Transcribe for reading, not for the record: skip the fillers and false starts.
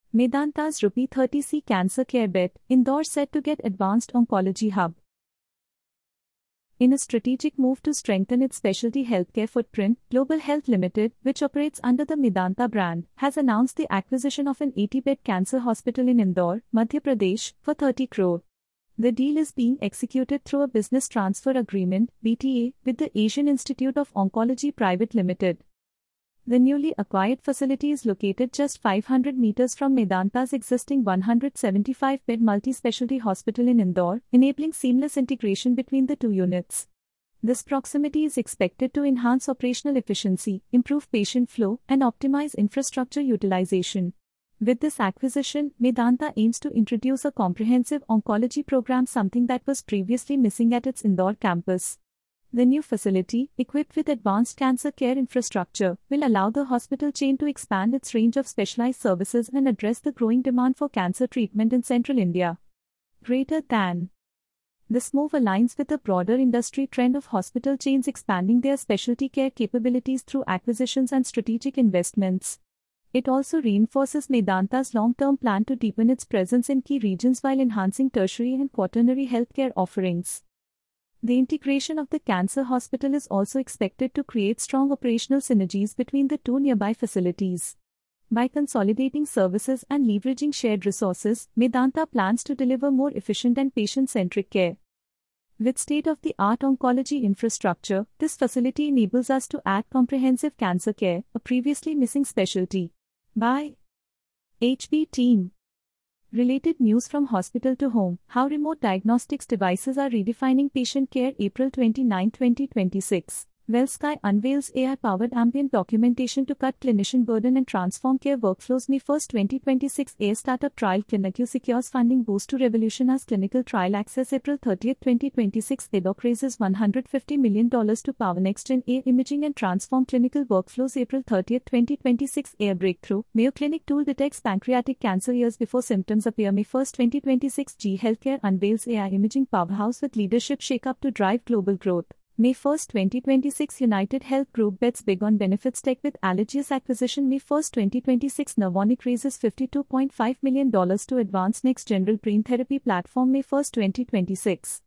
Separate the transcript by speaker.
Speaker 1: Medanta's ₹30C cancer care bet, Indore set to get advanced oncology hub. In a strategic move to strengthen its specialty healthcare footprint, Global Health Limited, which operates under the Medanta brand, has announced the acquisition of an 80-bed cancer hospital in Indore, Madhya Pradesh, for 30 crore. The deal is being executed through a business transfer agreement (BTA) with the Asian Institute of Oncology Private Limited. The newly acquired facility is located just 500 meters from Medanta's existing 175-bed multi-specialty hospital in Indore, enabling seamless integration between the two units. This proximity is expected to enhance operational efficiency, improve patient flow, and optimize infrastructure utilization. With this acquisition, Medanta aims to introduce a comprehensive oncology program, something that was previously missing at its Indore campus. The new facility, equipped with advanced cancer care infrastructure, will allow the hospital chain to expand its range of specialized services and address the growing demand for cancer treatment in central India. Greater than. This move aligns with the broader industry trend of hospital chains expanding their specialty care capabilities through acquisitions and strategic investments. It also reinforces Medanta's long-term plan to deepen its presence in key regions while enhancing tertiary and quaternary healthcare offerings. The integration of the cancer hospital is also expected to create strong operational synergies between the two nearby facilities. By consolidating services and leveraging shared resources, Medanta plans to deliver more efficient and patient-centric care. With state-of-the-art oncology infrastructure, this facility enables us to add comprehensive cancer care, a previously missing specialty. By HB Team. Related news from hospital to home: how remote diagnostics devices are redefining patient care. April 29, 2026. WellSky unveils AI-powered ambient documentation to cut clinician burden and transform care workflows. May 1, 2026. AI startup Trial Cliniq secures funding boost to revolutionize clinical trial access. April 30, 2026. EDOC raises $150 million to power next-gen AI imaging and transform clinical workflows. April 30, 2026. AI breakthrough: Mayo Clinic tool detects pancreatic cancer years before symptoms appear. May 1, 2026. GE Healthcare unveils AI imaging powerhouse with leadership shakeup to drive global growth. May 1, 2026. United Health Group bets big on benefits tech with Allergius acquisition. May 1, 2026. Novonic raises $52.5 million to advance next general brain therapy platform. May 1, 2026.